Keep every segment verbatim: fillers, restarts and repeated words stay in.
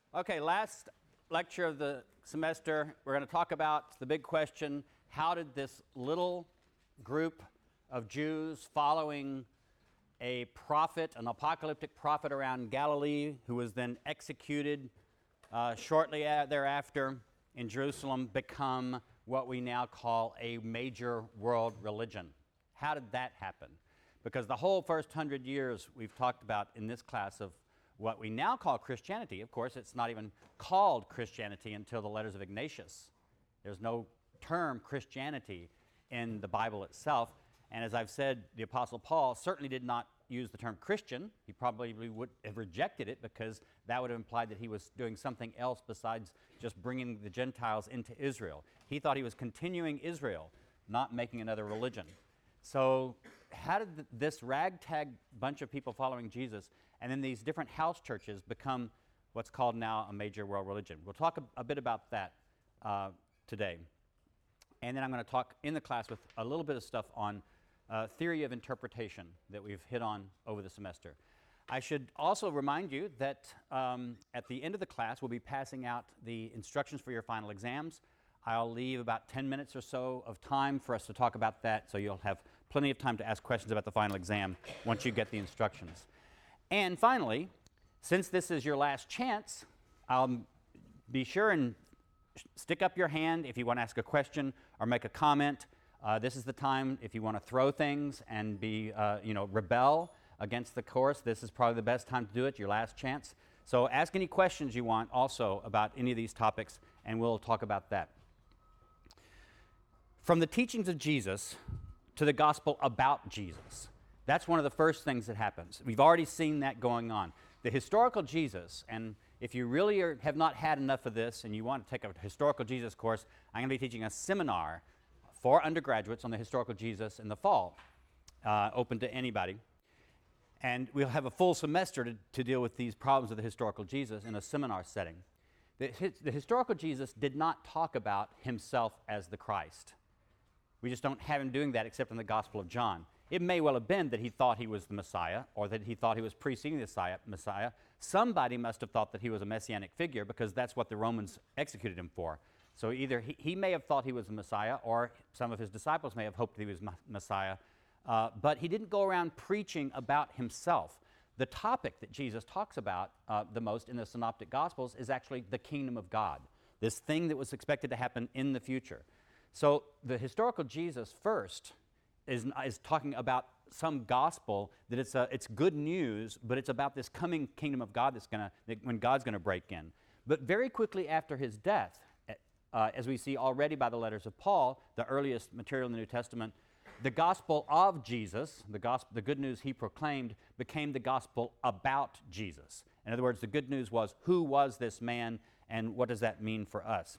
Okay, last lecture of the semester, we're going to talk about the big question: how did this little group of Jews following a prophet, an apocalyptic prophet around Galilee, who was then executed uh, shortly a- thereafter in Jerusalem, become what we now call a major world religion? How did that happen? Because the whole first hundred years we've talked about in this class of what we now call Christianity, of course, it's not even called Christianity until the letters of Ignatius. There's no term Christianity in the Bible itself. And as I've said, the Apostle Paul certainly did not use the term Christian. He probably would have rejected it because that would have implied that he was doing something else besides just bringing the Gentiles into Israel. He thought he was continuing Israel, not making another religion. So how did th- this ragtag bunch of people following Jesus and then these different house churches become what's called now a major world religion? We'll talk a, a bit about that uh, today. And then I'm going to talk in the class with a little bit of stuff on uh, theory of interpretation that we've hit on over the semester. I should also remind you that um, at the end of the class, we'll be passing out the instructions for your final exams. I'll leave about ten minutes or so of time for us to talk about that, so you'll have plenty of time to ask questions about the final exam once you get the instructions. And finally, since this is your last chance, I'll be sure and stick up your hand if you want to ask a question or make a comment. Uh, this is the time if you want to throw things and be, uh, you know, rebel against the course. This is probably the best time to do it, your last chance. So ask any questions you want also about any of these topics, and we'll talk about that. From the teachings of Jesus to the gospel about Jesus. That's one of the first things that happens. We've already seen that going on. The historical Jesus, and if you really are, have not had enough of this and you want to take a historical Jesus course, I'm going to be teaching a seminar for undergraduates on the historical Jesus in the fall, uh, open to anybody. And we'll have a full semester to, to deal with these problems of the historical Jesus in a seminar setting. The, his, the historical Jesus did not talk about himself as the Christ. We just don't have him doing that except in the Gospel of John. It may well have been that he thought he was the Messiah, or that he thought he was preceding the Messiah. Somebody must have thought that he was a messianic figure, because that's what the Romans executed him for. So either he, he may have thought he was the Messiah, or some of his disciples may have hoped he was ma- Messiah. Uh, but he didn't go around preaching about himself. The topic that Jesus talks about uh, the most in the Synoptic Gospels is actually the kingdom of God, this thing that was expected to happen in the future. So the historical Jesus first is, is talking about some gospel that it's a, it's good news, but it's about this coming kingdom of God that's gonna that when God's going to break in. But very quickly after his death, uh, as we see already by the letters of Paul, the earliest material in the New Testament, the gospel of Jesus, the gospel, the good news he proclaimed, became the gospel about Jesus. In other words, the good news was, who was this man, and what does that mean for us?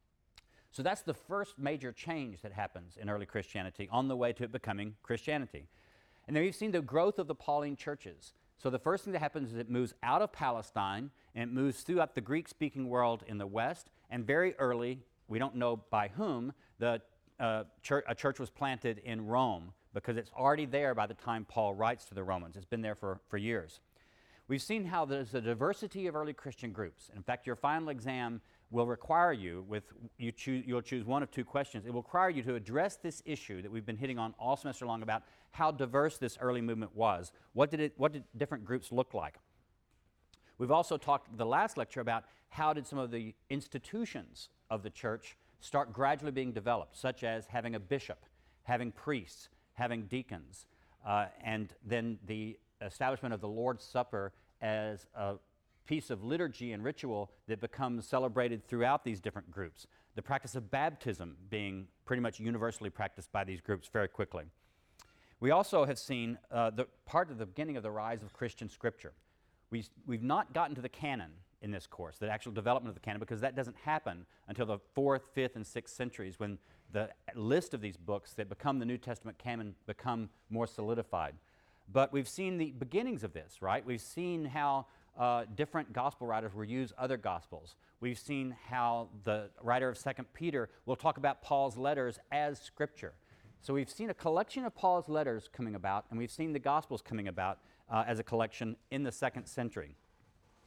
So that's the first major change that happens in early Christianity on the way to it becoming Christianity. And then we've seen the growth of the Pauline churches. So the first thing that happens is it moves out of Palestine, and it moves throughout the Greek-speaking world in the West, and very early, we don't know by whom, the uh, church, a church was planted in Rome, because it's already there by the time Paul writes to the Romans. It's been there for, for years. We've seen how there's a diversity of early Christian groups. In fact, your final exam will require you, with you choose, you'll choose one of two questions. It will require you to address this issue that we've been hitting on all semester long about how diverse this early movement was. What did it? What did different groups look like? We've also talked the last lecture about how did some of the institutions of the church start gradually being developed, such as having a bishop, having priests, having deacons, uh, and then the establishment of the Lord's Supper as a piece of liturgy and ritual that becomes celebrated throughout these different groups. The practice of baptism being pretty much universally practiced by these groups very quickly. We also have seen uh, the part of the beginning of the rise of Christian scripture. We, we've not gotten to the canon in this course, the actual development of the canon, because that doesn't happen until the fourth, fifth, and sixth centuries, when the list of these books that become the New Testament canon become more solidified. But we've seen the beginnings of this, right? We've seen how uh, different gospel writers will use other gospels. We've seen how the writer of Second Peter will talk about Paul's letters as scripture. So we've seen a collection of Paul's letters coming about, and we've seen the gospels coming about uh, as a collection in the second century.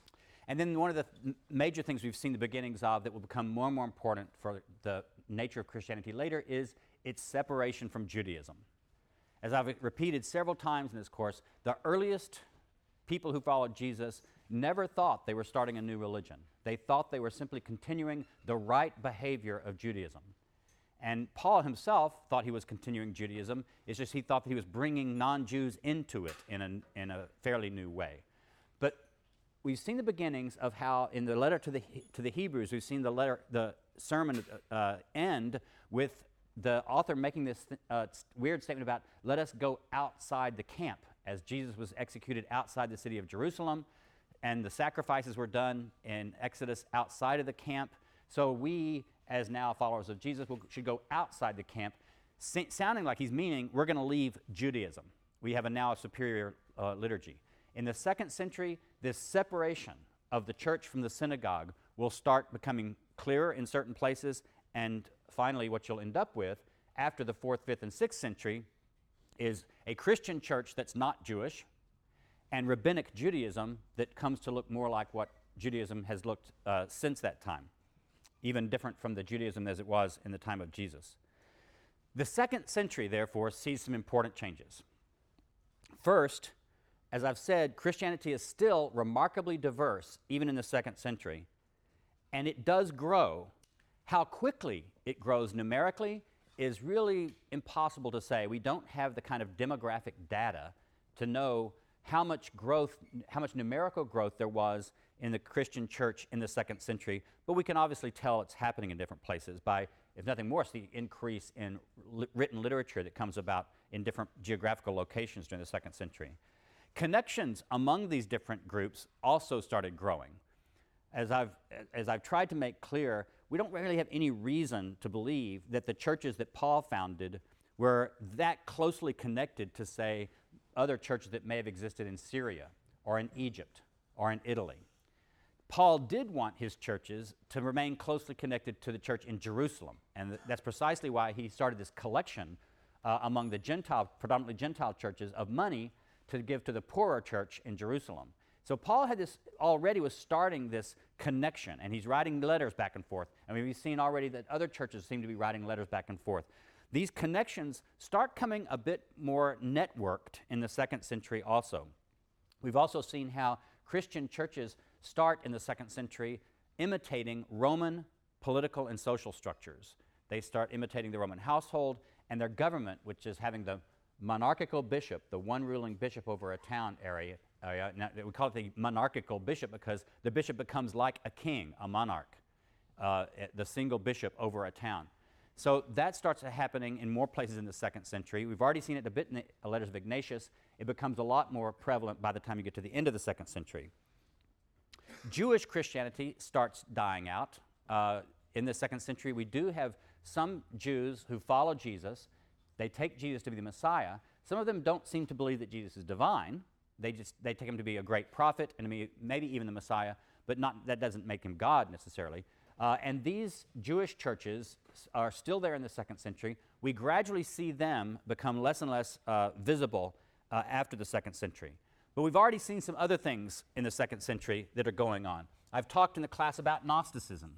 And then one of the th- major things we've seen the beginnings of that will become more and more important for the nature of Christianity later is its separation from Judaism. As I've repeated several times in this course, the earliest people who followed Jesus never thought they were starting a new religion. They thought they were simply continuing the right behavior of Judaism. And Paul himself thought he was continuing Judaism. It's just he thought that he was bringing non-Jews into it in a, in a fairly new way. But we've seen the beginnings of how in the letter to the, to the Hebrews, we've seen the, letter, the sermon uh, end with the author making this th- uh, weird statement about, let us go outside the camp, as Jesus was executed outside the city of Jerusalem, and the sacrifices were done in Exodus outside of the camp. So we, as now followers of Jesus, will, should go outside the camp, sa- sounding like he's meaning we're going to leave Judaism. We have a now a superior uh, liturgy. In the second century, this separation of the church from the synagogue will start becoming clearer in certain places, and finally what you'll end up with after the fourth, fifth, and sixth century is a Christian church that's not Jewish and rabbinic Judaism that comes to look more like what Judaism has looked uh, since that time, even different from the Judaism as it was in the time of Jesus. The second century, therefore, sees some important changes. First, as I've said, Christianity is still remarkably diverse, even in the second century, and it does grow. How quickly it grows numerically is really impossible to say. We don't have the kind of demographic data to know how much growth, how much numerical growth there was in the Christian church in the second century, but we can obviously tell it's happening in different places by, if nothing more, it's the increase in li- written literature that comes about in different geographical locations during the second century. Connections among these different groups also started growing. As I've, as I've tried to make clear, we don't really have any reason to believe that the churches that Paul founded were that closely connected to, say, other churches that may have existed in Syria or in Egypt or in Italy. Paul did want his churches to remain closely connected to the church in Jerusalem, and th- that's precisely why he started this collection uh, among the Gentile, predominantly Gentile churches, of money to give to the poorer church in Jerusalem. So Paul had this already was starting this connection, and he's writing letters back and forth. I mean, we've seen already that other churches seem to be writing letters back and forth. These connections start coming a bit more networked in the second century also. We've also seen how Christian churches start in the second century imitating Roman political and social structures. They start imitating the Roman household and their government, which is having the monarchical bishop, the one ruling bishop over a town area. area. Now, we call it the monarchical bishop because the bishop becomes like a king, a monarch, uh, the single bishop over a town. So that starts happening in more places in the second century. We've already seen it a bit in the letters of Ignatius. It becomes a lot more prevalent by the time you get to the end of the second century. Jewish Christianity starts dying out. Uh, in the second century, we do have some Jews who follow Jesus. They take Jesus to be the Messiah. Some of them don't seem to believe that Jesus is divine. They just they take him to be a great prophet and maybe even the Messiah, but not that doesn't make him God necessarily. Uh, and these Jewish churches are still there in the second century. We gradually see them become less and less uh, visible uh, after the second century. But we've already seen some other things in the second century that are going on. I've talked in the class about Gnosticism.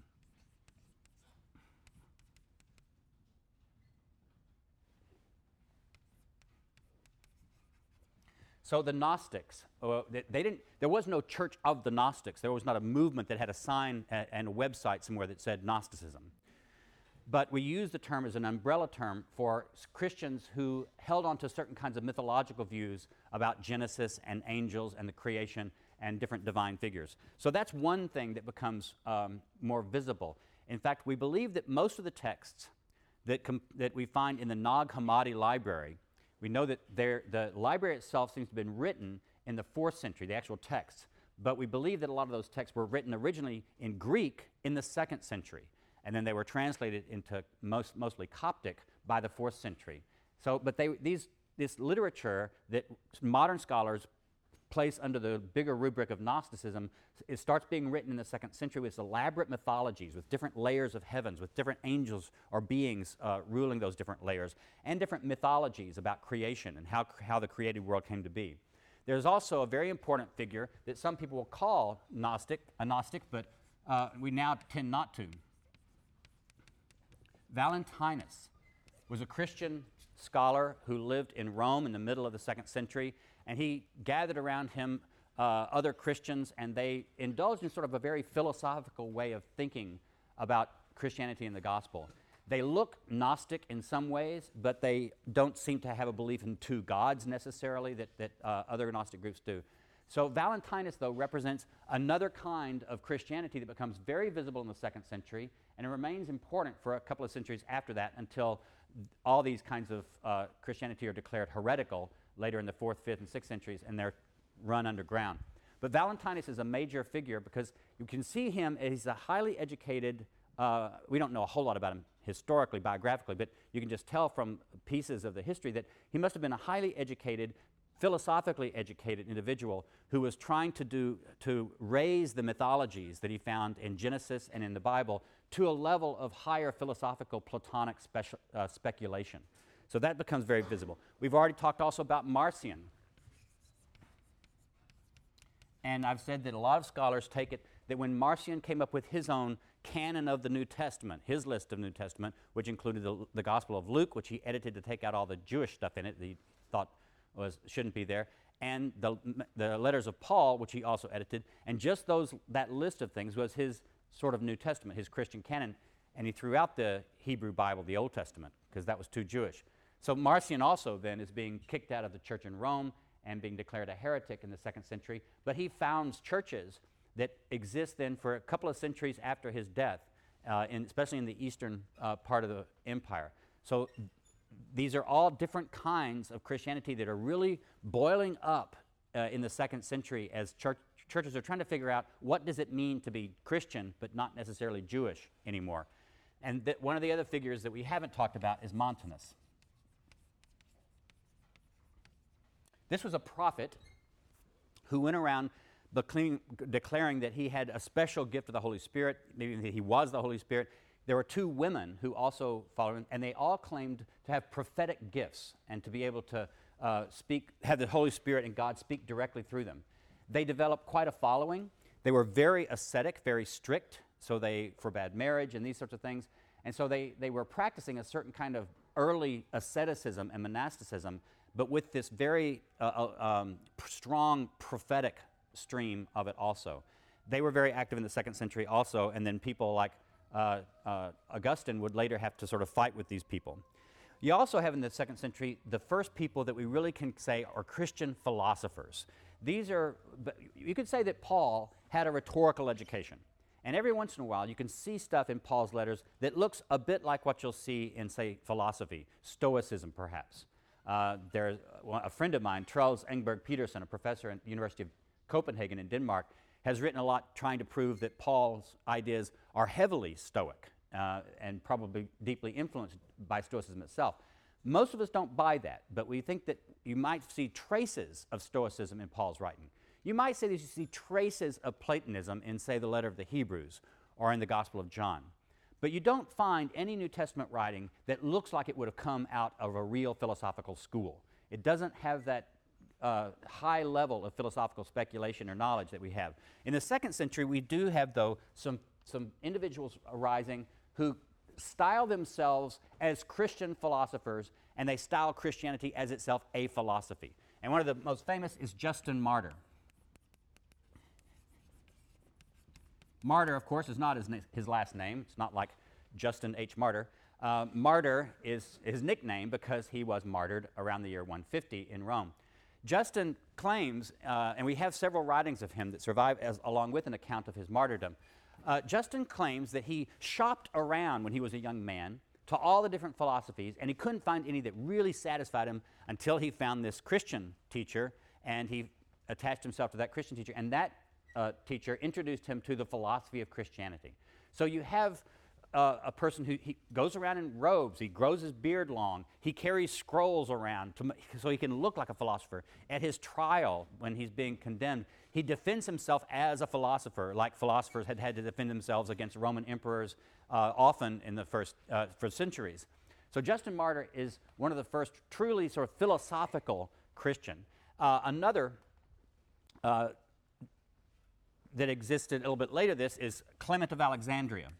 So the Gnostics, uh, they, they didn't. There was no church of the Gnostics. There was not a movement that had a sign a, and a website somewhere that said Gnosticism. But we use the term as an umbrella term for Christians who held on to certain kinds of mythological views about Genesis and angels and the creation and different divine figures. So that's one thing that becomes um, more visible. In fact, we believe that most of the texts that, com- that we find in the Nag Hammadi library, we know that the library itself seems to have been written in the fourth century, the actual texts, but we believe that a lot of those texts were written originally in Greek in the second century, and then they were translated into most, mostly Coptic by the fourth century. So, but they, these, this literature that modern scholars place under the bigger rubric of Gnosticism, it starts being written in the second century with elaborate mythologies, with different layers of heavens, with different angels or beings uh, ruling those different layers, and different mythologies about creation and how, how the created world came to be. There's also a very important figure that some people will call Gnostic, a Gnostic, but uh, we now tend not to. Valentinus was a Christian scholar who lived in Rome in the middle of the second century, and he gathered around him uh, other Christians, and they indulged in sort of a very philosophical way of thinking about Christianity and the gospel. They look Gnostic in some ways, but they don't seem to have a belief in two gods necessarily that, that uh, other Gnostic groups do. So Valentinus, though, represents another kind of Christianity that becomes very visible in the second century, and it remains important for a couple of centuries after that until all these kinds of uh, Christianity are declared heretical later in the fourth, fifth, and sixth centuries, and they're run underground. But Valentinus is a major figure because you can see him as a highly educated, uh, we don't know a whole lot about him historically, biographically, but you can just tell from pieces of the history that he must have been a highly educated, philosophically educated individual who was trying to do to raise the mythologies that he found in Genesis and in the Bible to a level of higher philosophical Platonic speci- uh, speculation. So that becomes very visible. We've already talked also about Marcion. And I've said that a lot of scholars take it that when Marcion came up with his own canon of the New Testament, his list of New Testament, which included the, the Gospel of Luke, which he edited to take out all the Jewish stuff in it that he thought was shouldn't be there, and the, the letters of Paul, which he also edited, and just those that list of things was his sort of New Testament, his Christian canon, and he threw out the Hebrew Bible, the Old Testament, because that was too Jewish. So Marcion also then is being kicked out of the church in Rome and being declared a heretic in the second century, but he founds churches that exist then for a couple of centuries after his death, uh, in, especially in the eastern uh, part of the empire. So these are all different kinds of Christianity that are really boiling up uh, in the second century as church, churches are trying to figure out what does it mean to be Christian but not necessarily Jewish anymore. And th- one of the other figures that we haven't talked about is Montanus. This was a prophet who went around declaring, declaring that he had a special gift of the Holy Spirit, maybe that he was the Holy Spirit. There were two women who also followed him, and they all claimed to have prophetic gifts and to be able to uh, speak, have the Holy Spirit and God speak directly through them. They developed quite a following. They were very ascetic, very strict, so they forbade marriage and these sorts of things. And so they, they were practicing a certain kind of early asceticism and monasticism, but with this very uh, um, strong prophetic stream of it also. They were very active in the second century also, and then people like uh, uh, Augustine would later have to sort of fight with these people. You also have in the second century the first people that we really can say are Christian philosophers. These are, you could say that Paul had a rhetorical education. And every once in a while, you can see stuff in Paul's letters that looks a bit like what you'll see in, say, philosophy, Stoicism, perhaps. Uh, there's a friend of mine, Charles Engberg Peterson, a professor at the University of Copenhagen in Denmark, has written a lot trying to prove that Paul's ideas are heavily Stoic uh, and probably deeply influenced by Stoicism itself. Most of us don't buy that, but we think that you might see traces of Stoicism in Paul's writing. You might say that you see traces of Platonism in, say, the letter of the Hebrews or in the Gospel of John. But you don't find any New Testament writing that looks like it would have come out of a real philosophical school. It doesn't have that uh, high level of philosophical speculation or knowledge that we have. In the second century, we do have, though, some, some individuals arising who style themselves as Christian philosophers, and they style Christianity as itself a philosophy. And one of the most famous is Justin Martyr. Martyr, of course, is not his, na- his last name. It's not like Justin H. Martyr. Uh, Martyr is his nickname because he was martyred around the year one fifty in Rome. Justin claims, uh, and we have several writings of him that survive as, along with an account of his martyrdom. Uh, Justin claims that he shopped around when he was a young man to all the different philosophies, and he couldn't find any that really satisfied him until he found this Christian teacher, and he attached himself to that Christian teacher, and that Uh, teacher introduced him to the philosophy of Christianity. So you have uh, a person who he goes around in robes, he grows his beard long, he carries scrolls around to, so he can look like a philosopher. At his trial, when he's being condemned, he defends himself as a philosopher, like philosophers had had to defend themselves against Roman emperors uh, often in the first uh, for centuries. So Justin Martyr is one of the first truly sort of philosophical Christian. Uh, another uh, that existed a little bit later this is Clement of Alexandria.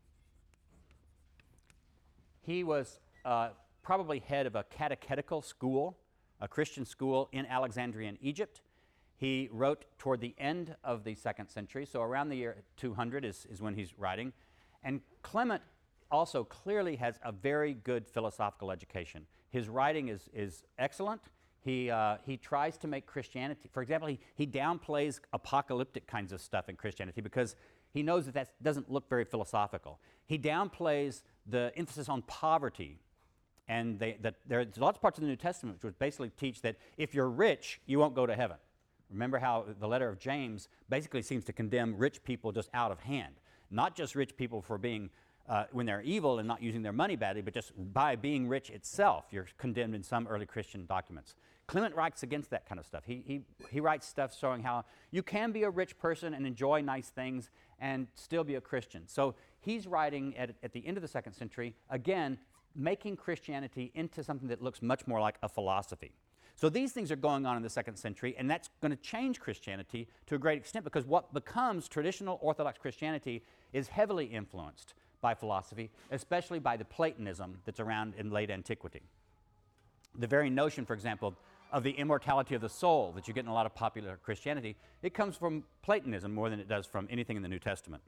He was uh, probably head of a catechetical school, a Christian school in Alexandria in Egypt. He wrote toward the end of the second century, so around the year two hundred is, is when he's writing. And Clement also clearly has a very good philosophical education. His writing is, is excellent. He, uh, he tries to make Christianity, for example, he, he downplays apocalyptic kinds of stuff in Christianity because he knows that that doesn't look very philosophical. He downplays the emphasis on poverty, and they, that there's lots of parts of the New Testament which would basically teach that if you're rich, you won't go to heaven. Remember how the letter of James basically seems to condemn rich people just out of hand. Not just rich people for being, uh, when they're evil and not using their money badly, but just by being rich itself, you're condemned in some early Christian documents. Clement writes against that kind of stuff. He, he, he writes stuff showing how you can be a rich person and enjoy nice things and still be a Christian. So he's writing at, at the end of the second century, again, making Christianity into something that looks much more like a philosophy. So these things are going on in the second century, and that's going to change Christianity to a great extent because what becomes traditional Orthodox Christianity is heavily influenced by philosophy, especially by the Platonism that's around in late antiquity. The very notion, for example, of the immortality of the soul that you get in a lot of popular Christianity, it comes from Platonism more than it does from anything in the New Testament.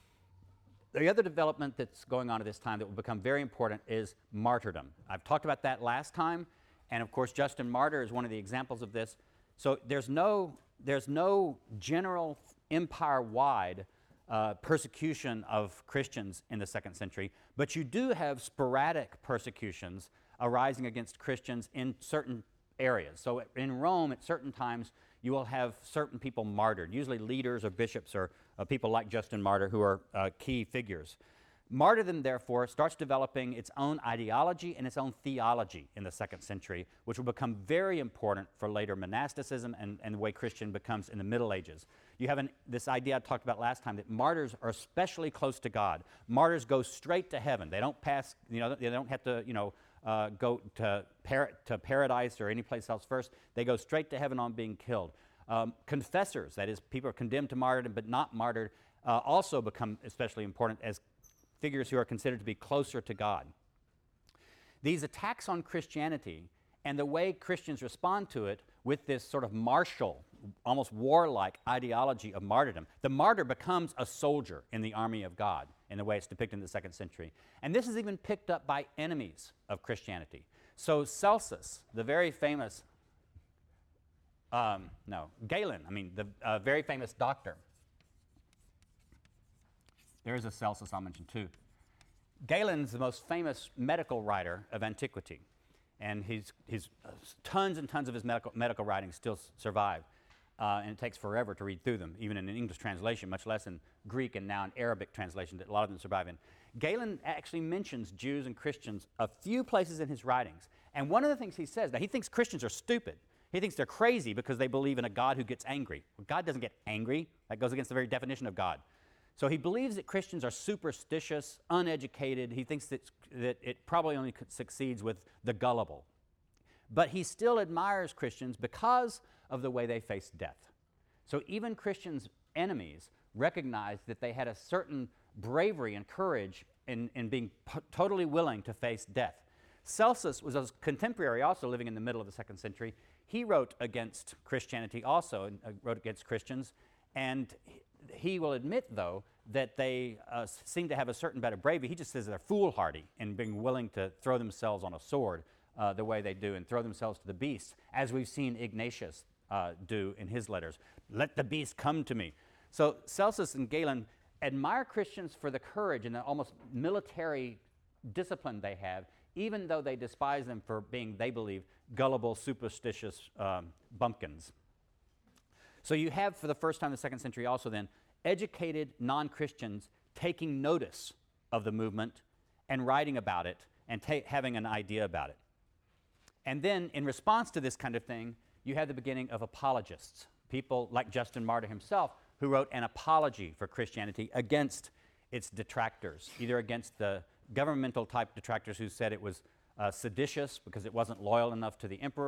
The other development that's going on at this time that will become very important is martyrdom. I've talked about that last time, and of course Justin Martyr is one of the examples of this. So there's no, there's no general empire-wide uh, persecution of Christians in the second century, but you do have sporadic persecutions arising against Christians in certain areas. So in Rome, at certain times, you will have certain people martyred, usually leaders or bishops or uh, people like Justin Martyr who are uh, key figures. Martyrdom, therefore, starts developing its own ideology and its own theology in the second century, which will become very important for later monasticism and, and the way Christian becomes in the Middle Ages. You have an, this idea I talked about last time that martyrs are especially close to God. Martyrs go straight to heaven. They don't pass, you know, they don't have to, you know, Uh, go to, par to paradise or any place else first. They go straight to heaven on being killed. Um, confessors, that is, people are condemned to martyrdom but not martyred, uh, also become especially important as figures who are considered to be closer to God. These attacks on Christianity and the way Christians respond to it with this sort of martial, almost warlike ideology of martyrdom. The martyr becomes a soldier in the army of God in the way it's depicted in the second century. And this is even picked up by enemies of Christianity. So Celsus, the very famous, um, no, Galen, I mean, the uh, very famous doctor. There is a Celsus I'll mention too. Galen's the most famous medical writer of antiquity. And he's, he's, uh, tons and tons of his medical, medical writings still s survive. Uh, and it takes forever to read through them, even in an English translation, much less in Greek and now in Arabic translation that a lot of them survive in. Galen actually mentions Jews and Christians a few places in his writings. And one of the things he says, now he thinks Christians are stupid. He thinks they're crazy because they believe in a God who gets angry. Well, God doesn't get angry. That goes against the very definition of God. So he believes that Christians are superstitious, uneducated. He thinks that, that it probably only succeeds with the gullible. But he still admires Christians because of the way they face death. So even Christians' enemies recognized that they had a certain bravery and courage in, in being totally willing to face death. Celsus was a contemporary also living in the middle of the second century. He wrote against Christianity also, and uh, wrote against Christians, and he, he will admit, though, that they uh, seem to have a certain bit of bravery. He just says they're foolhardy in being willing to throw themselves on a sword uh, the way they do and throw themselves to the beast, as we've seen Ignatius uh, do in his letters. Let the beast come to me. So Celsus and Galen admire Christians for the courage and the almost military discipline they have, even though they despise them for being, they believe, gullible, superstitious um, bumpkins. So you have, for the first time in the second century also then, educated non-Christians taking notice of the movement and writing about it and having an idea about it. And then, in response to this kind of thing, you have the beginning of apologists, people like Justin Martyr himself, who wrote an apology for Christianity against its detractors, either against the governmental type detractors who said it was uh, seditious because it wasn't loyal enough to the emperor,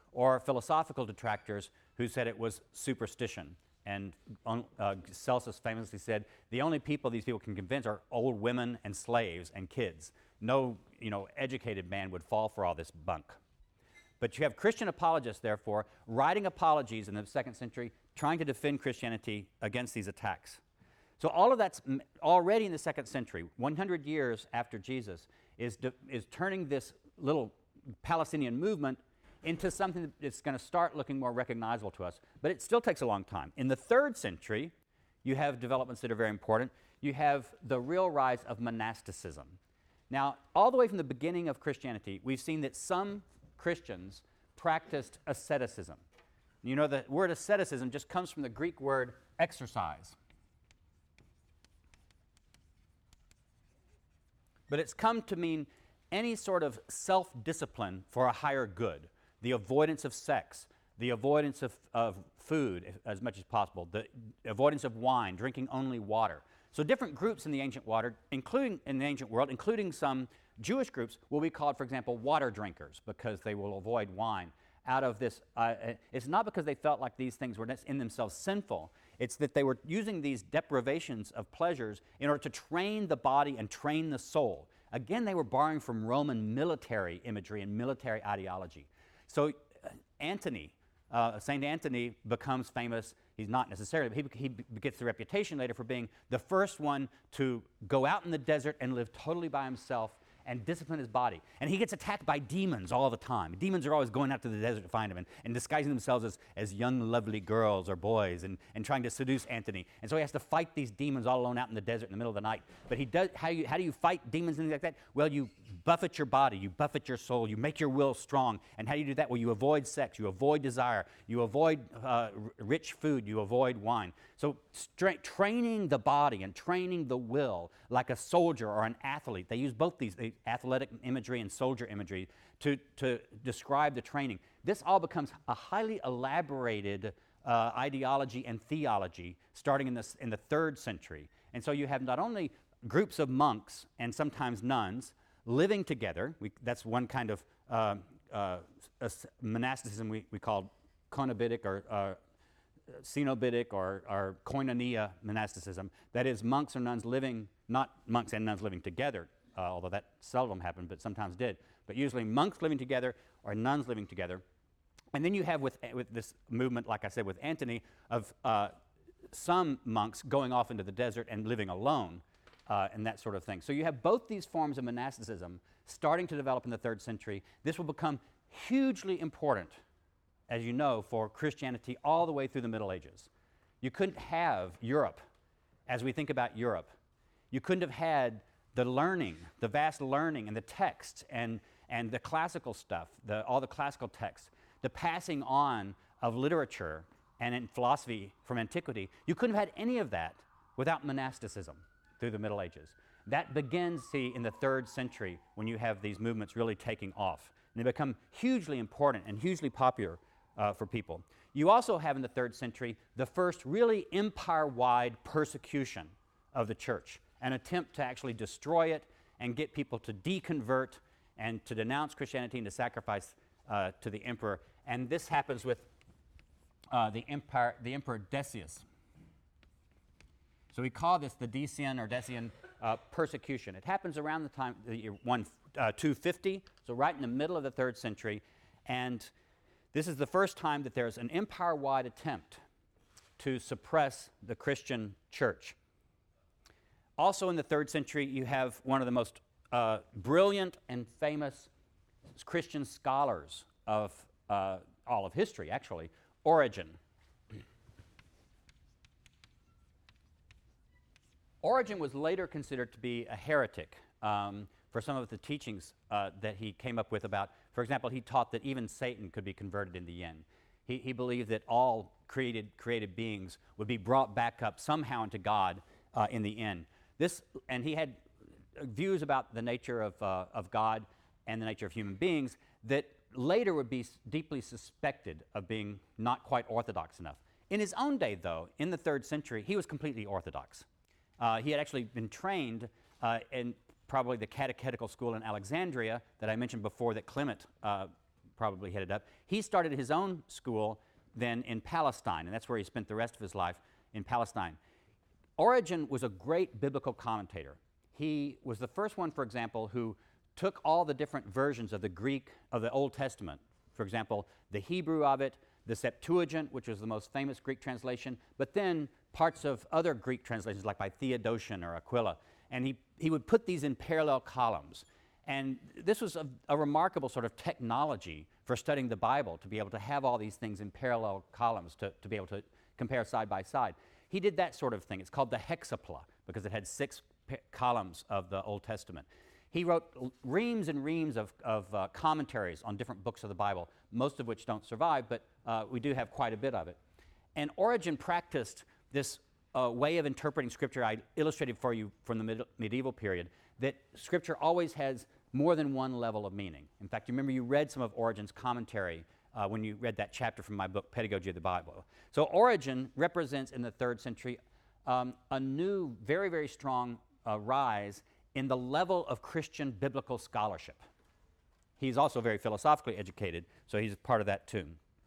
or philosophical detractors who said it was superstition. And uh, Celsus famously said, the only people these people can convince are old women and slaves and kids. No, you know, educated man would fall for all this bunk. But you have Christian apologists, therefore, writing apologies in the second century, trying to defend Christianity against these attacks. So all of that's m- already in the second century, one hundred years after Jesus, is, de- is turning this little Palestinian movement into something that's going to start looking more recognizable to us. But it still takes a long time. In the third century, you have developments that are very important. You have the real rise of monasticism. Now, all the way from the beginning of Christianity, we've seen that some Christians practiced asceticism. You know, the word asceticism just comes from the Greek word exercise. But it's come to mean any sort of self-discipline for a higher good. The avoidance of sex, the avoidance of, of food if, as much as possible, the avoidance of wine, drinking only water. So different groups in the ancient water, including in the ancient world, including some Jewish groups, will be called, for example, water drinkers because they will avoid wine. Out of this, uh, it's not because they felt like these things were in themselves sinful. It's that they were using these deprivations of pleasures in order to train the body and train the soul. Again, they were borrowing from Roman military imagery and military ideology. So uh, Antony, uh, Saint Antony becomes famous. He's not necessarily, but he, he gets the reputation later for being the first one to go out in the desert and live totally by himself and discipline his body. And he gets attacked by demons all the time. Demons are always going out to the desert to find him and, and disguising themselves as, as young, lovely girls or boys and, and trying to seduce Antony. And so he has to fight these demons all alone out in the desert in the middle of the night. But he does. How, you, how do you fight demons and things like that? Well, you buffet your body, you buffet your soul, you make your will strong. And how do you do that? Well, you avoid sex, you avoid desire, you avoid uh, r- rich food, you avoid wine. So stra- training the body and training the will like a soldier or an athlete. They use both these, the athletic imagery and soldier imagery to, to describe the training. This all becomes a highly elaborated uh, ideology and theology starting in, this, in the third century. And so you have not only groups of monks and sometimes nuns living together. We, that's one kind of uh, uh, monasticism we, we call coenobitic or uh, cenobitic or, or koinonia monasticism. That is, monks or nuns living, not monks and nuns living together, uh, although that seldom happened, but sometimes did. But usually monks living together or nuns living together. And then you have with, with this movement, like I said, with Antony, of uh, some monks going off into the desert and living alone. Uh, and that sort of thing. So you have both these forms of monasticism starting to develop in the third century. This will become hugely important, as you know, for Christianity all the way through the Middle Ages. You couldn't have Europe, as we think about Europe. You couldn't have had the learning, the vast learning and the text and, and the classical stuff, the, all the classical texts, the passing on of literature and in philosophy from antiquity. You couldn't have had any of that without monasticism through the Middle Ages. That begins, see, in the third century when you have these movements really taking off. And they become hugely important and hugely popular uh, for people. You also have in the third century the first really empire-wide persecution of the church, an attempt to actually destroy it and get people to deconvert and to denounce Christianity and to sacrifice uh, to the emperor. And this happens with uh, the, empire, the Emperor Decius. So we call this the Decian or Decian uh, persecution. It happens around the time, the year one, uh, two fifty, so right in the middle of the third century. And this is the first time that there's an empire-wide attempt to suppress the Christian church. Also in the third century, you have one of the most uh, brilliant and famous Christian scholars of uh, all of history, actually, Origen. Origen was later considered to be a heretic um, for some of the teachings uh, that he came up with about, for example, he taught that even Satan could be converted in the end. He, he believed that all created, created beings would be brought back up somehow into God uh, in the end. This, and he had views about the nature of, uh, of God and the nature of human beings that later would be deeply suspected of being not quite orthodox enough. In his own day, though, in the third century, he was completely orthodox. Uh, he had actually been trained uh, in probably the catechetical school in Alexandria that I mentioned before that Clement uh, probably headed up. He started his own school then in Palestine, and that's where he spent the rest of his life, in Palestine. Origen was a great biblical commentator. He was the first one, for example, who took all the different versions of the Greek, of the Old Testament. For example, the Hebrew of it, the Septuagint, which was the most famous Greek translation, but then parts of other Greek translations, like by Theodotion or Aquila. And he, he would put these in parallel columns. And this was a, a remarkable sort of technology for studying the Bible, to be able to have all these things in parallel columns, to, to be able to compare side by side. He did that sort of thing. It's called the hexapla, because it had six p- columns of the Old Testament. He wrote l- reams and reams of, of uh, commentaries on different books of the Bible, most of which don't survive, but uh, we do have quite a bit of it. And Origen practiced this uh, way of interpreting Scripture I illustrated for you from the mid- medieval period, that Scripture always has more than one level of meaning. In fact, you remember you read some of Origen's commentary uh, when you read that chapter from my book, Pedagogy of the Bible. So Origen represents in the third century um, a new, very, very strong uh, rise in the level of Christian biblical scholarship. He's also very philosophically educated, so he's part of that too.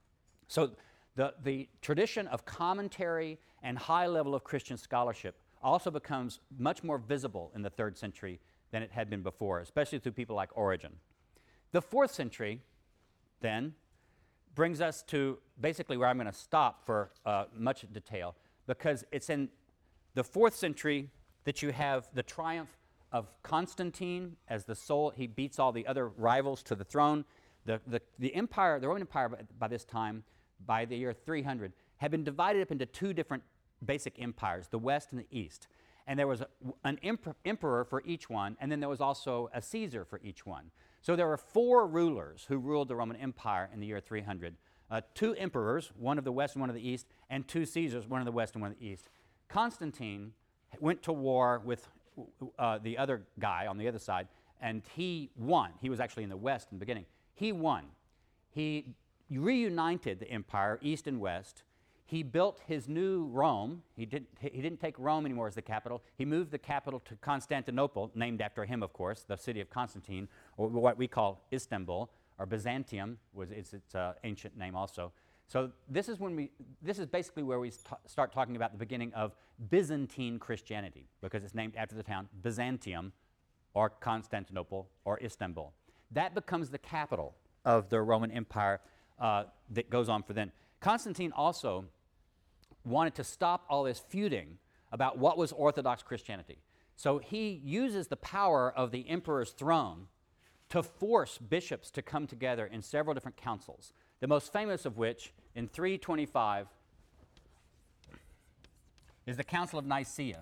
So the, the tradition of commentary and high level of Christian scholarship also becomes much more visible in the third century than it had been before, especially through people like Origen. The fourth century, then, brings us to basically where I'm going to stop for uh, much detail, because it's in the fourth century that you have the triumph of Constantine as the sole. He beats all the other rivals to the throne. The, the, the empire, the Roman Empire by, by this time, by the year three hundred, had been divided up into two different basic empires, the West and the East. And there was a, an emper- emperor for each one, and then there was also a Caesar for each one. So there were four rulers who ruled the Roman Empire in the year three hundred. Uh, two emperors, one of the West and one of the East, and two Caesars, one of the West and one of the East. Constantine went to war with uh, the other guy on the other side, and he won. He was actually in the West in the beginning. He won. He reunited the empire, East and West. He built his new Rome. He didn't, he didn't take Rome anymore as the capital. He moved the capital to Constantinople, named after him, of course, the city of Constantine, or what we call Istanbul, or Byzantium was its, its uh, ancient name also. So this is when we, this is basically where we st- start talking about the beginning of Byzantine Christianity, because it's named after the town Byzantium, or Constantinople, or Istanbul. That becomes the capital of the Roman Empire uh, that goes on for then. Constantine also wanted to stop all this feuding about what was Orthodox Christianity. So he uses the power of the emperor's throne to force bishops to come together in several different councils, the most famous of which, in three twenty-five, is the Council of Nicaea.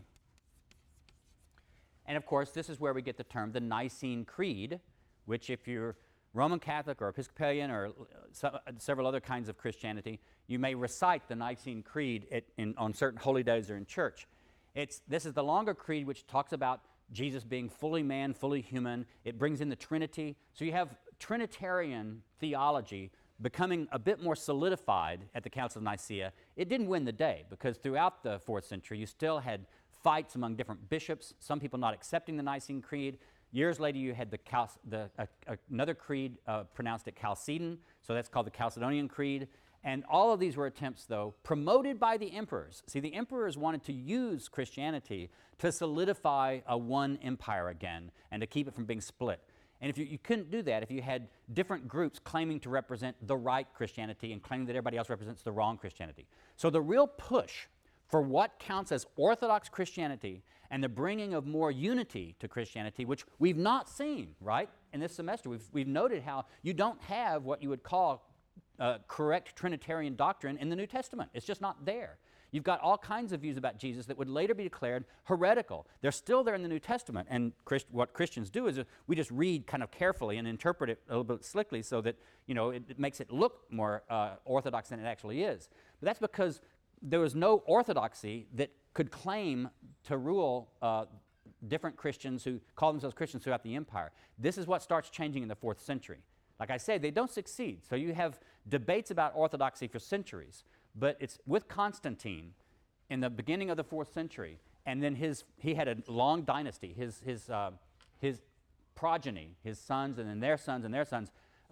And of course, this is where we get the term the Nicene Creed, which if you're Roman Catholic or Episcopalian or uh, several other kinds of Christianity, you may recite the Nicene Creed at, in, on certain holy days or in church. It's, this is the longer creed, which talks about Jesus being fully man, fully human. It brings in the Trinity. So you have Trinitarian theology becoming a bit more solidified at the Council of Nicaea. It didn't win the day, because throughout the fourth century, you still had fights among different bishops, some people not accepting the Nicene Creed. Years later, you had the, Cal- the uh, uh, another creed uh, pronounced at Chalcedon, so that's called the Chalcedonian Creed. And all of these were attempts, though, promoted by the emperors. See, the emperors wanted to use Christianity to solidify a one empire again and to keep it from being split. And if you, you couldn't do that if you had different groups claiming to represent the right Christianity and claiming that everybody else represents the wrong Christianity. So the real push for what counts as Orthodox Christianity and the bringing of more unity to Christianity, which we've not seen, right, in this semester. We've, we've noted how you don't have what you would call uh, correct Trinitarian doctrine in the New Testament. It's just not there. You've got all kinds of views about Jesus that would later be declared heretical. They're still there in the New Testament, and Christ, what Christians do is uh, we just read kind of carefully and interpret it a little bit slickly so that, you know, it, it makes it look more uh, orthodox than it actually is. But that's because there was no orthodoxy that could claim to rule uh, different Christians who call themselves Christians throughout the empire. This is what starts changing in the fourth century. Like I say, they don't succeed. So you have debates about orthodoxy for centuries, but it's with Constantine in the beginning of the fourth century, and then his he had a long dynasty. His his uh, his progeny, his sons, and then their sons and their sons, uh,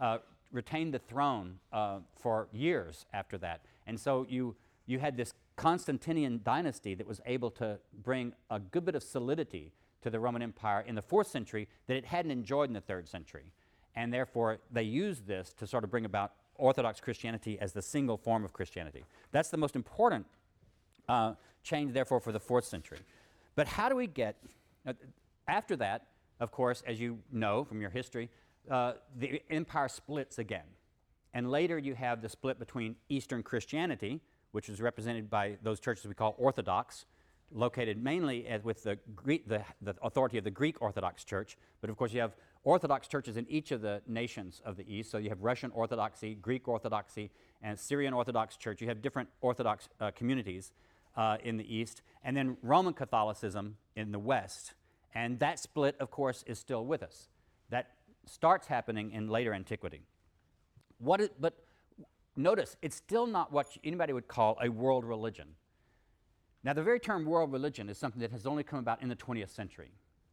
retained the throne uh, for years after that. And so you, you had this Constantinian dynasty that was able to bring a good bit of solidity to the Roman Empire in the fourth century that it hadn't enjoyed in the third century. And therefore, they used this to sort of bring about Orthodox Christianity as the single form of Christianity. That's the most important uh, change, therefore, for the fourth century. But how do we get, uh, after that, of course, as you know from your history, uh, the empire splits again. And later you have the split between Eastern Christianity, which is represented by those churches we call Orthodox, located mainly as with the, Greek, the, the authority of the Greek Orthodox Church. But of course you have Orthodox churches in each of the nations of the East. So you have Russian Orthodoxy, Greek Orthodoxy, and Syrian Orthodox Church. You have different Orthodox uh, communities uh, in the East. And then Roman Catholicism in the West. And that split, of course, is still with us. That starts happening in later antiquity. What is, but notice, it's still not what anybody would call a world religion. Now, the very term world religion is something that has only come about in the twentieth century.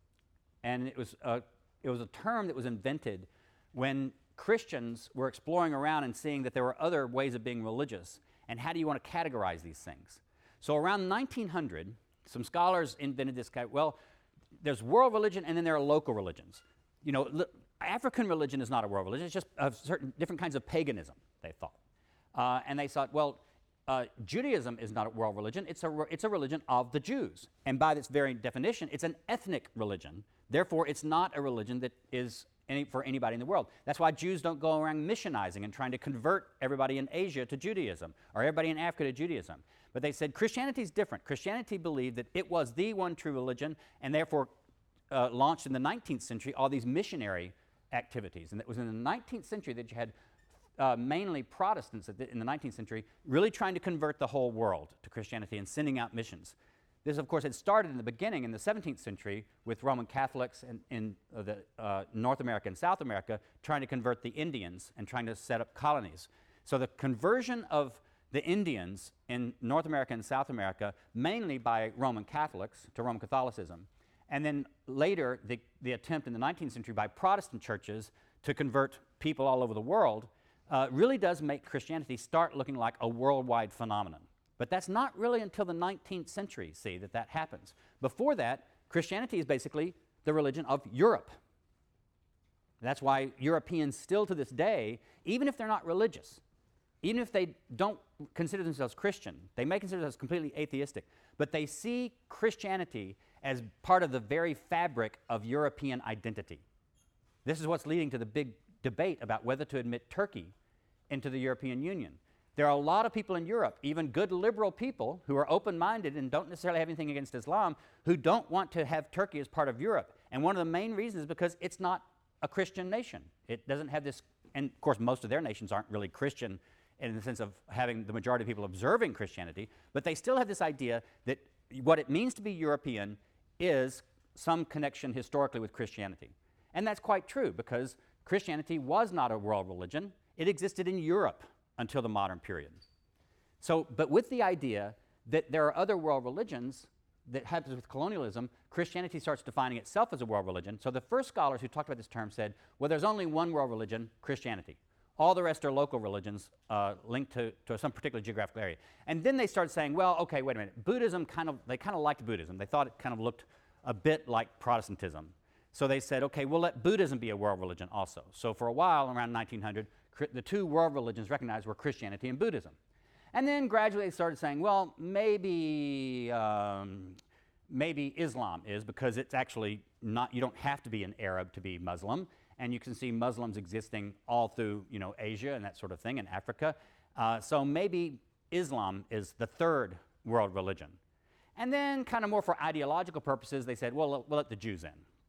And it was, a, it was a term that was invented when Christians were exploring around and seeing that there were other ways of being religious. And how do you want to categorize these things? So around nineteen hundred, some scholars invented this kind, well, there's world religion and then there are local religions. You know, li- African religion is not a world religion, it's just of certain different kinds of paganism, they thought. Uh, and they thought, well, uh, Judaism is not a world religion, it's a, re- it's a religion of the Jews. And by its very definition, it's an ethnic religion. Therefore, it's not a religion that is any, for anybody in the world. That's why Jews don't go around missionizing and trying to convert everybody in Asia to Judaism, or everybody in Africa to Judaism. But they said Christianity is different. Christianity believed that it was the one true religion, and therefore uh, launched in the nineteenth century all these missionary activities. And it was in the nineteenth century that you had uh, mainly Protestants at the, in the nineteenth century really trying to convert the whole world to Christianity and sending out missions. This, of course, had started in the beginning in the seventeenth century with Roman Catholics in, in uh, the, uh, North America and South America trying to convert the Indians and trying to set up colonies. So the conversion of the Indians in North America and South America, mainly by Roman Catholics to Roman Catholicism, and then later the, the attempt in the nineteenth century by Protestant churches to convert people all over the world, uh, really does make Christianity start looking like a worldwide phenomenon. But that's not really until the nineteenth century, see, that that happens. Before that, Christianity is basically the religion of Europe. That's why Europeans still to this day, even if they're not religious, even if they don't consider themselves Christian, they may consider themselves completely atheistic, but they see Christianity as part of the very fabric of European identity. This is what's leading to the big debate about whether to admit Turkey into the European Union. There are a lot of people in Europe, even good liberal people who are open-minded and don't necessarily have anything against Islam, who don't want to have Turkey as part of Europe. And one of the main reasons is because it's not a Christian nation. It doesn't have this, and of course most of their nations aren't really Christian in the sense of having the majority of people observing Christianity, but they still have this idea that what it means to be European is some connection historically with Christianity. And that's quite true, because Christianity was not a world religion. It existed in Europe until the modern period. So, but with the idea that there are other world religions, that happens with colonialism, Christianity starts defining itself as a world religion. So the first scholars who talked about this term said, well, there's only one world religion, Christianity. All the rest are local religions uh, linked to, to some particular geographical area. And then they started saying, well, okay, wait a minute. Buddhism kind of, they kind of liked Buddhism. They thought it kind of looked a bit like Protestantism. So they said, okay, we'll let Buddhism be a world religion also. So for a while, around nineteen hundred, the two world religions recognized were Christianity and Buddhism. And then gradually they started saying, well, maybe, um, maybe Islam is, because it's actually not, you don't have to be an Arab to be Muslim. And you can see Muslims existing all through, you know, Asia and that sort of thing, and Africa. Uh, so maybe Islam is the third world religion. And then kind of more for ideological purposes, they said, well, we'll let the Jews in.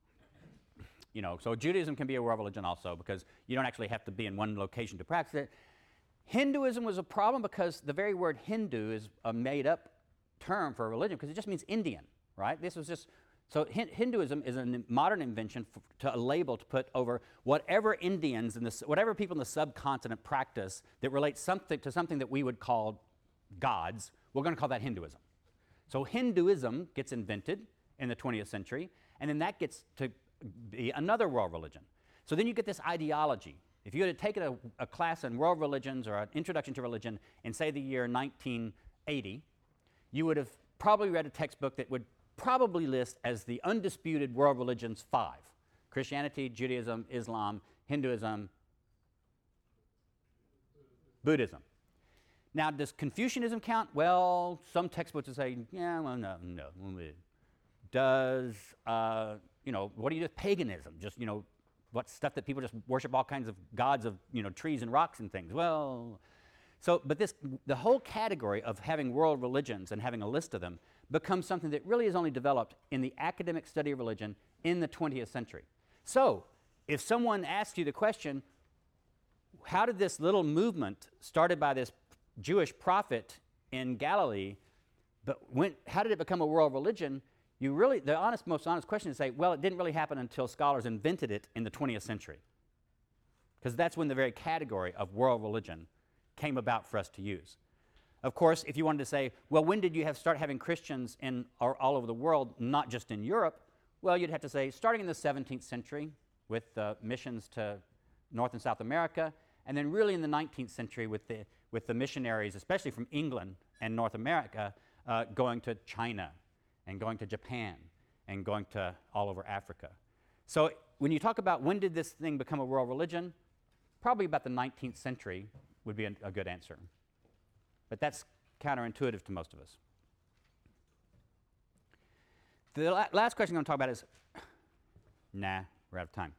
You know, so Judaism can be a world religion also, because you don't actually have to be in one location to practice it. Hinduism was a problem because the very word Hindu is a made-up term for a religion, because it just means Indian, right? This was just, so Hin- Hinduism is a n- modern invention f- to a label to put over whatever Indians and whatever people in the subcontinent practice that relates something to something that we would call gods. We're going to call that Hinduism. So Hinduism gets invented in the twentieth century, and then that gets to be another world religion. So then you get this ideology. If you had taken a, a class in world religions or an introduction to religion in, say, the year nineteen eighty, you would have probably read a textbook that would probably list as the undisputed world religions five: Christianity, Judaism, Islam, Hinduism, Buddhism. Now, does Confucianism count? Well, some textbooks would say, yeah, well, no, no. Does, uh, you know, what do you do with paganism? Just, you know, what stuff that people just worship all kinds of gods of, you know, trees and rocks and things. Well, so, but this, the whole category of having world religions and having a list of them becomes something that really is only developed in the academic study of religion in the twentieth century. So, if someone asks you the question, how did this little movement started by this Jewish prophet in Galilee, but when, how did it become a world religion? You really, the honest, most honest question is to say, well, it didn't really happen until scholars invented it in the twentieth century. Because that's when the very category of world religion came about for us to use. Of course, if you wanted to say, well, when did you have start having Christians in or all over the world, not just in Europe? Well, you'd have to say, starting in the seventeenth century with uh, missions to North and South America, and then really in the nineteenth century with the, with the missionaries, especially from England and North America, uh, going to China and going to Japan and going to all over Africa. So when you talk about when did this thing become a world religion, probably about the nineteenth century would be a, a good answer. But that's counterintuitive to most of us. The la last question I'm going to talk about is, nah, we're out of time.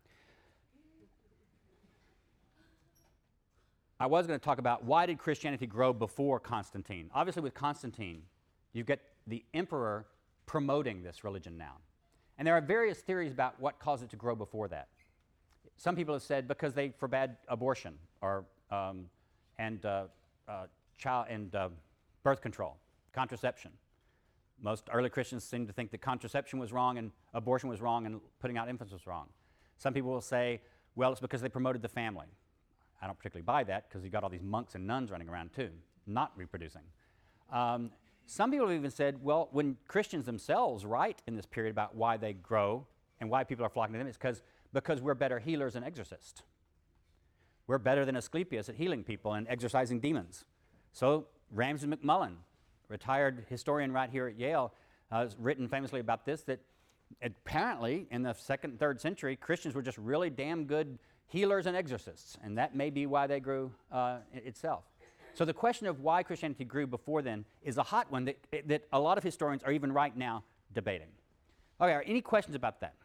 I was going to talk about why did Christianity grow before Constantine. Obviously with Constantine, you get the emperor promoting this religion now. And there are various theories about what caused it to grow before that. Some people have said because they forbade abortion or um, and uh, uh, child and uh, birth control, contraception. Most early Christians seem to think that contraception was wrong and abortion was wrong and putting out infants was wrong. Some people will say, well, it's because they promoted the family. I don't particularly buy that because you've got all these monks and nuns running around too, not reproducing. Um, some people have even said, well, when Christians themselves write in this period about why they grow and why people are flocking to them, it's because because we're better healers and exorcists. We're better than Asclepius at healing people and exorcising demons. So Ramsay MacMullen, retired historian right here at Yale, uh, has written famously about this, that apparently in the second, third century, Christians were just really damn good healers and exorcists, and that may be why they grew uh, itself. So the question of why Christianity grew before then is a hot one that, that a lot of historians are even right now debating. Okay, are any questions about that?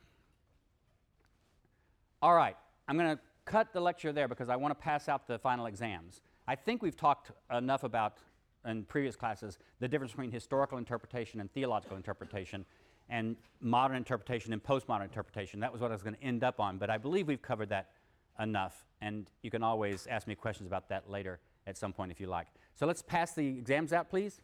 All right, I'm going to cut the lecture there because I want to pass out the final exams. I think we've talked enough about, in previous classes, the difference between historical interpretation and theological interpretation, and modern interpretation and postmodern interpretation. That was what I was going to end up on, but I believe we've covered that enough, and you can always ask me questions about that later at some point if you like. So let's pass the exams out, please.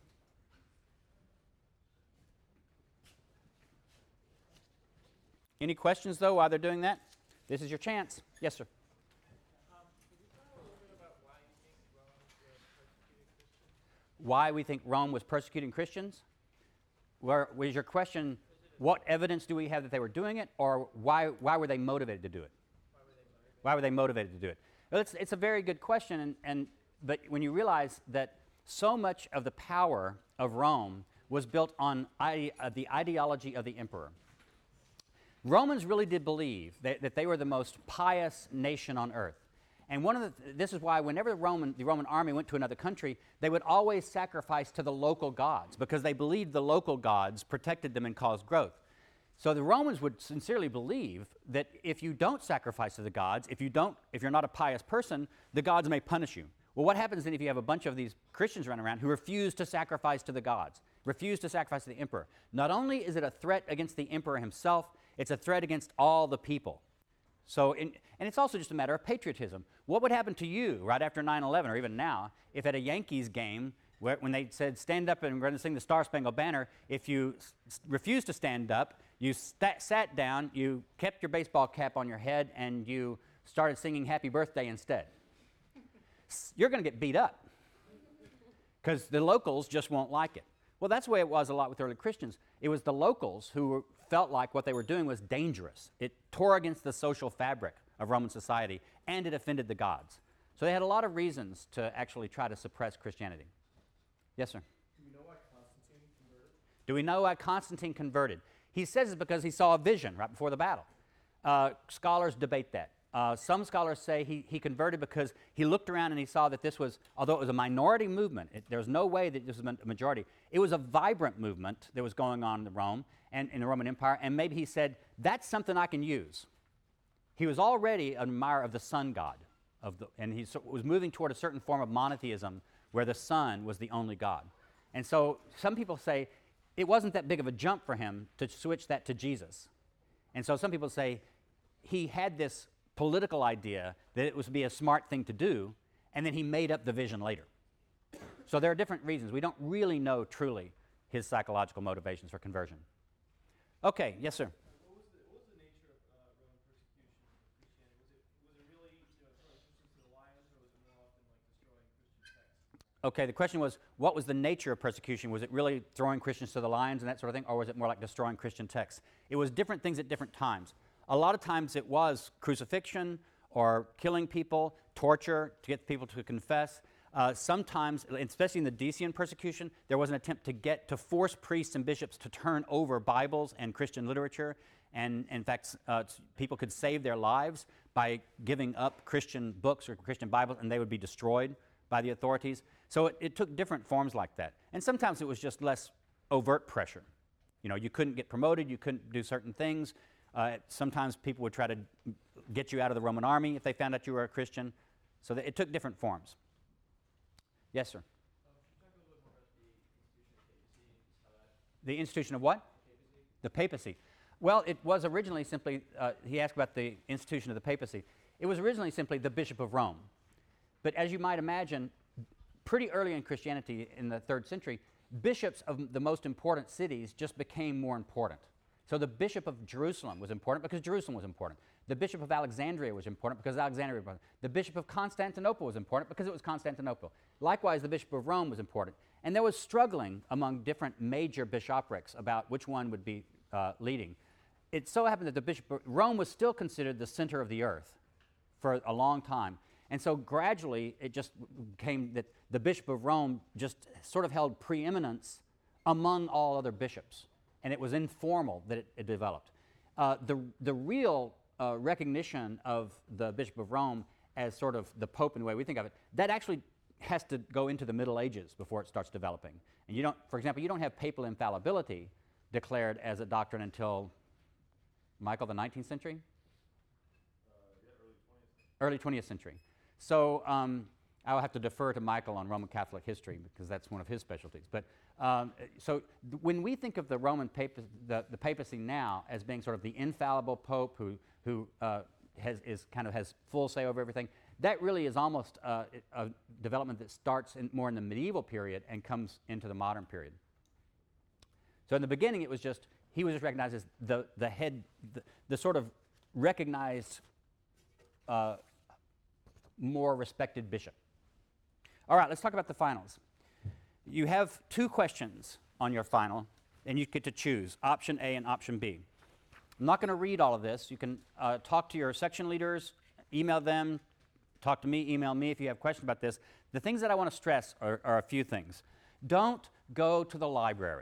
Any questions, though, while they're doing that? This is your chance. Yes, sir. Um, could you talk a little bit about why you think Rome was persecuting Christians? Why we think Rome was persecuting Christians? Where, was your question, what evidence do we have that they were doing it, or why, why were they motivated to do it? Why were they motivated? Why were they motivated to do it? Well, it's, it's a very good question, and, and, but when you realize that so much of the power of Rome was built on ide uh, the ideology of the emperor. Romans really did believe that, that they were the most pious nation on earth. And one of the, this is why whenever the Roman, the Roman army went to another country, they would always sacrifice to the local gods because they believed the local gods protected them and caused growth. So the Romans would sincerely believe that if you don't sacrifice to the gods, if you don't, if you're not a pious person, the gods may punish you. Well, what happens then if you have a bunch of these Christians running around who refuse to sacrifice to the gods, refuse to sacrifice to the emperor? Not only is it a threat against the emperor himself, it's a threat against all the people. So, in, and it's also just a matter of patriotism. What would happen to you right after nine eleven, or even now, if at a Yankees game, where, when they said, stand up and we're going to sing the Star Spangled Banner, if you s refused to stand up, you sta sat down, you kept your baseball cap on your head, and you started singing Happy Birthday instead? You're going to get beat up because the locals just won't like it. Well, that's the way it was a lot with early Christians. It was the locals who were, felt like what they were doing was dangerous. It tore against the social fabric of Roman society, and it offended the gods. So they had a lot of reasons to actually try to suppress Christianity. Yes, sir? Do we know why Constantine converted? Do we know why Constantine converted? He says it's because he saw a vision right before the battle. Uh, scholars debate that. Uh, some scholars say he, he converted because he looked around and he saw that this was, although it was a minority movement, it, there was no way that this was a majority. It was a vibrant movement that was going on in Rome and in the Roman Empire, and maybe he said, that's something I can use. He was already an admirer of the sun god, of the, and he so, was moving toward a certain form of monotheism where the sun was the only god. And so some people say it wasn't that big of a jump for him to switch that to Jesus. And so some people say he had this political idea that it was be a smart thing to do, and then he made up the vision later. So there are different reasons. We don't really know truly his psychological motivations for conversion. Okay, yes, sir. What was the, what was the nature of uh, Roman persecution of Christianity? Was it, was it really, you know, throwing Christians to the lions, or was it more often like destroying Christian texts? Okay, the question was, what was the nature of persecution? Was it really throwing Christians to the lions and that sort of thing, or was it more like destroying Christian texts? It was different things at different times. A lot of times it was crucifixion or killing people, torture to get people to confess. Uh, sometimes, especially in the Decian persecution, there was an attempt to get to force priests and bishops to turn over Bibles and Christian literature. And in fact, uh, people could save their lives by giving up Christian books or Christian Bibles, and they would be destroyed by the authorities. So it, it took different forms like that. And sometimes it was just less overt pressure. You know, you couldn't get promoted, you couldn't do certain things. Uh, sometimes people would try to get you out of the Roman army if they found out you were a Christian. So that it took different forms. Yes, sir? Um, can you talk a little bit more about the institution of papacy, how that The institution of what? papacy? The papacy. Well, it was originally simply, uh, he asked about the institution of the papacy. It was originally simply the Bishop of Rome. But as you might imagine, pretty early in Christianity in the third century, bishops of the most important cities just became more important. So the Bishop of Jerusalem was important because Jerusalem was important. The Bishop of Alexandria was important because Alexandria was important. The Bishop of Constantinople was important because it was Constantinople. Likewise, the Bishop of Rome was important. And there was struggling among different major bishoprics about which one would be uh, leading. It so happened that the Bishop of Rome was still considered the center of the earth for a long time. And so gradually it just came that the Bishop of Rome just sort of held preeminence among all other bishops. And it was informal that it, it developed. Uh, the, the real uh, recognition of the Bishop of Rome as sort of the Pope in the way we think of it, that actually has to go into the Middle Ages before it starts developing. And you don't, for example, you don't have papal infallibility declared as a doctrine until, Michael, the nineteenth century? Uh, yeah, early twentieth century. Early twentieth century. So um, I'll have to defer to Michael on Roman Catholic history because that's one of his specialties. But um, so th- when we think of the Roman papacy, the, the papacy now as being sort of the infallible pope who who uh, has is kind of has full say over everything, that really is almost uh, a development that starts in, more in the medieval period and comes into the modern period. So in the beginning, it was just he was just recognized as the the head, the, the sort of recognized. Uh, more respected bishop. All right, let's talk about the finals. You have two questions on your final, and you get to choose option A and option B. I'm not going to read all of this. You can uh, talk to your section leaders, email them, talk to me, email me if you have questions about this. The things that I want to stress are, are a few things. Don't go to the library.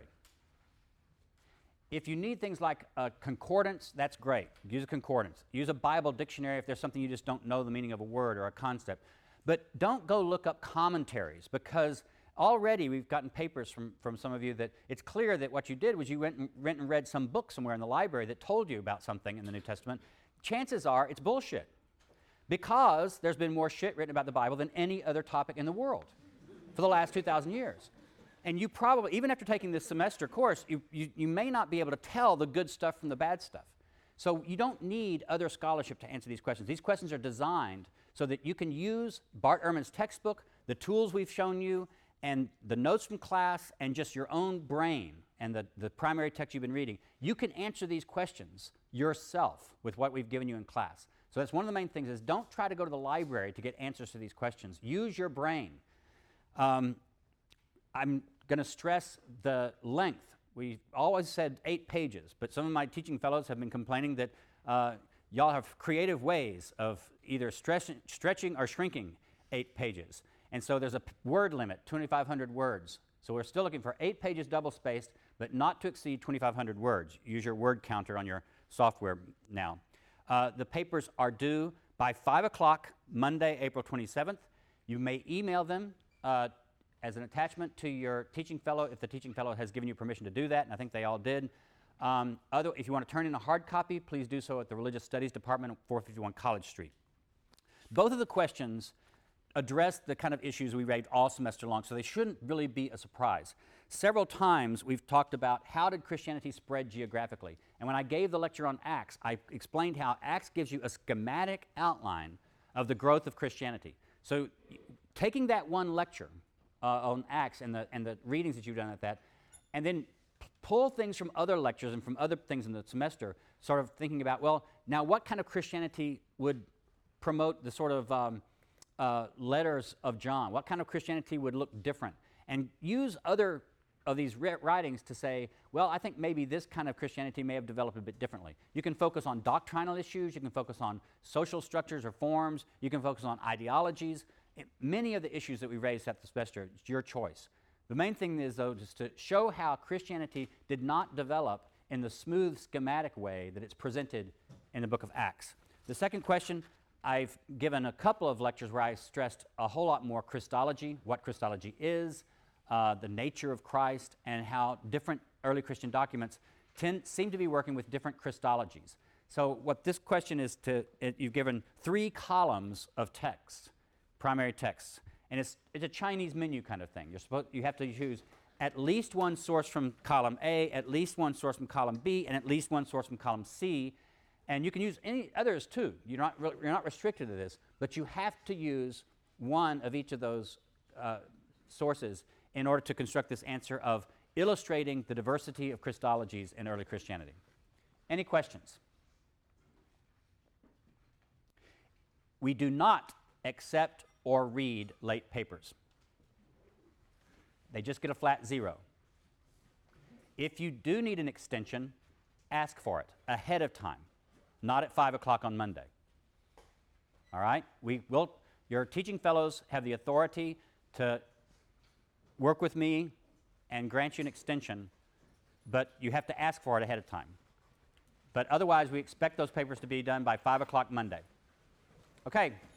If you need things like a concordance, that's great. Use a concordance. Use a Bible dictionary if there's something you just don't know the meaning of a word or a concept. But don't go look up commentaries, because already we've gotten papers from, from some of you that it's clear that what you did was you went and, went and read some book somewhere in the library that told you about something in the New Testament. Chances are it's bullshit, because there's been more shit written about the Bible than any other topic in the world for the last two thousand years. And you probably, even after taking this semester course, you, you, you may not be able to tell the good stuff from the bad stuff. So you don't need other scholarship to answer these questions. These questions are designed so that you can use Bart Ehrman's textbook, the tools we've shown you, and the notes from class, and just your own brain and the, the primary text you've been reading. You can answer these questions yourself with what we've given you in class. So that's one of the main things is don't try to go to the library to get answers to these questions. Use your brain. Um, I'm going to stress the length. We always said eight pages, but some of my teaching fellows have been complaining that uh, y'all have creative ways of either stretch, stretching or shrinking eight pages. And so there's a p- word limit, twenty-five hundred words. So we're still looking for eight pages double-spaced, but not to exceed twenty-five hundred words. Use your word counter on your software now. Uh, the papers are due by five o'clock Monday, April twenty-seventh. You may email them uh, as an attachment to your teaching fellow if the teaching fellow has given you permission to do that, and I think they all did. Um, other, if you want to turn in a hard copy, please do so at the Religious Studies Department at four fifty-one College Street. Both of the questions address the kind of issues we raised all semester long, so they shouldn't really be a surprise. Several times we've talked about how did Christianity spread geographically. And when I gave the lecture on Acts, I explained how Acts gives you a schematic outline of the growth of Christianity. So taking that one lecture uh, on Acts and the, and the readings that you've done at that, and then p- pull things from other lectures and from other things in the semester, sort of thinking about, well, now what kind of Christianity would promote the sort of um, uh, letters of John? What kind of Christianity would look different? And use other of these writings to say, well, I think maybe this kind of Christianity may have developed a bit differently. You can focus on doctrinal issues, you can focus on social structures or forms, you can focus on ideologies. It, many of the issues that we raised at the semester, it's your choice. The main thing is, though, just to show how Christianity did not develop in the smooth, schematic way that it's presented in the book of Acts. The second question, I've given a couple of lectures where I stressed a whole lot more Christology, what Christology is, Uh, the nature of Christ, and how different early Christian documents tend, seem to be working with different Christologies. So what this question is to, it, you've given three columns of text, primary texts, and it's, it's a Chinese menu kind of thing. You're supposed, you have to choose at least one source from column A, at least one source from column B, and at least one source from column C, and you can use any others too. You're not, re- you're not restricted to this, but you have to use one of each of those uh, sources in order to construct this answer of illustrating the diversity of Christologies in early Christianity. Any questions? We do not accept or read late papers. They just get a flat zero. If you do need an extension, ask for it ahead of time, not at five o'clock on Monday. All right? We will, your teaching fellows have the authority to work with me and grant you an extension, but you have to ask for it ahead of time. But otherwise, we expect those papers to be done by five o'clock Monday. Okay.